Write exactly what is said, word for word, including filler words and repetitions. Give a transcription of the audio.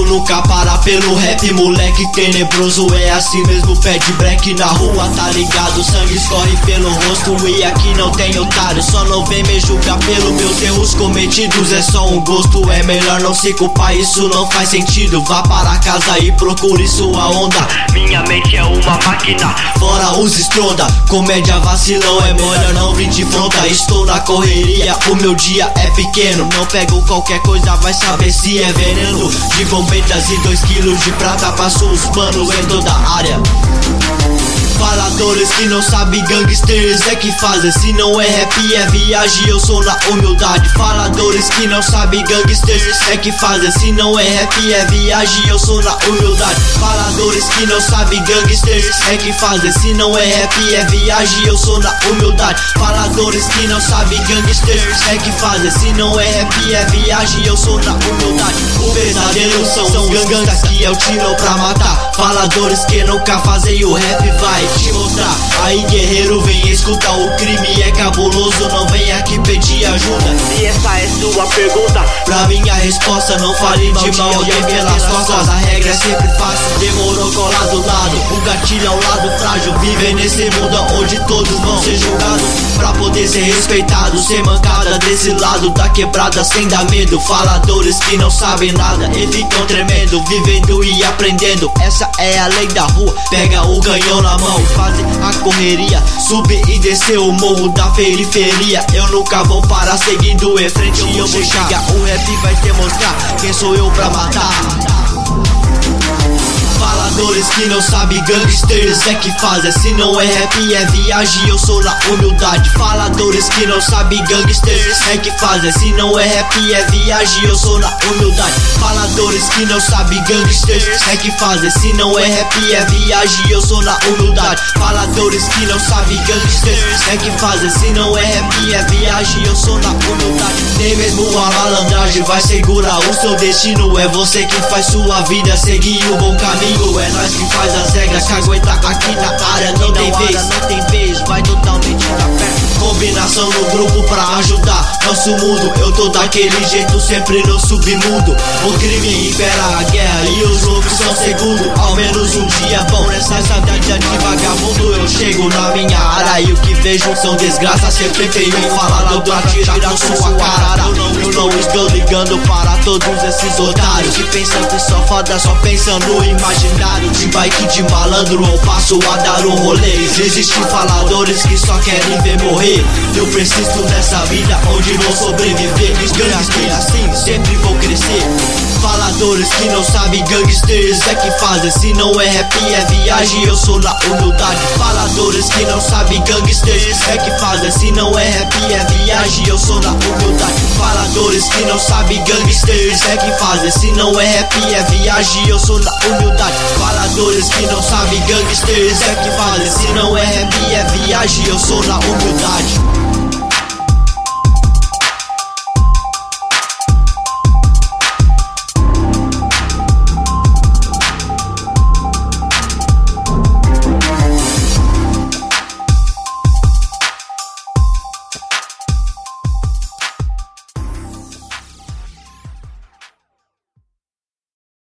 nunca para pelo rap, moleque tenebroso. É assim mesmo, pé de break na rua, tá ligado? Sangue escorre pelo rosto e aqui não tem otário. Só não vem me julgar pelo meus erros cometidos, é só um gosto. É melhor não se culpar, isso não faz sentido. Vá para casa e procure sua onda. Minha mente é uma máquina, fora os estronda. Comédia vacilão, é melhor não vir de fronta. Estou na correria, o meu dia é pequeno. Não pego qualquer coisa, vai saber se é veneno. De bombetas e dois quilos de prata, passo os panos em toda a área. Faladores que não sabem, gangsters é que fazem. Se não é rap é viagem, eu sou na humildade. Faladores que não sabem, gangsters é que fazem. Se não é rap é viagem, eu sou na humildade. Faladores que não sabem, gangsters é que fazem. Se não é rap é viagem, eu sou na humildade. Faladores que não sabem, gangsters é que fazem. Se não é rap é viagem, eu sou na humildade. O pesadelo são, são gangas que eu tiro pra matar. Faladores que nunca fazem o rap vai te mostrar. Aí guerreiro, vem escutar, o crime é cabuloso, não vem aqui pedir ajuda. Se essa é sua pergunta, pra minha resposta, não fale mal de alguém pelas costas. A regra é sempre fácil, demorou colar do lado. O gatilho é o lado frágil, viver nesse mundo onde todos vão ser julgados. Pra poder ser respeitado, ser mancada desse lado da quebrada sem dar medo. Faladores que não sabem nada e ficam tremendo, vivendo e aprendendo. Essa é a lei da rua, pega o canhão na mão, fazem a correria, subir e descer o morro da periferia. Eu nunca vou parar, seguindo em frente eu vou chegar. O rap vai demonstrar quem sou eu pra matar. Faladores que não sabem, gangsters é que fazem. Se não é rap é viagem, eu sou na humildade. Faladores que não sabem, gangsters é que fazem. Se não é rap é viagem, eu sou na humildade. Faladores que não sabem, gangsters é que fazem. Se não é rap é viagem, eu sou na humildade. Faladores que não sabem, gangsters é que fazem. Se não é rap é viagem, eu sou na humildade. Nem mesmo a malandragem vai segurar o seu destino. É você que faz sua vida seguir o bom caminho. É nós que faz as regras, que aguenta aqui na área. Não tem vez, não tem vez, vai totalmente na fé. Combinação no grupo pra ajudar nosso mundo. Eu tô daquele jeito, sempre no submundo. O crime impera a guerra e os loucos são segundo. Ao menos um dia bom nessa vida de vagabundo. Eu chego na minha área e o que vejo são desgraças. Sempre feio falado pra tirar na sua cara. Eu não, eu não estou ligando para todos esses otários que pensam que só foda, só pensam no imaginário. De bike de malandro eu passo a dar um rolê. Existem faladores que só querem ver morrer. Eu persisto nessa vida onde vou sobreviver. Gangsters assim, sempre vou crescer. Faladores que não sabem, gangsters é que fazem. Se não é rap é viagem, eu sou na humildade. Faladores que não sabem, gangsters é que fazem. Se não é rap é viagem, eu sou na humildade. Faladores que não sabem, gangsters é que fazem. Se não é rap é viagem, eu sou na humildade. Faladores que não sabem, gangsters é que fazem. Se não é rap é viagem, eu sou na humildade.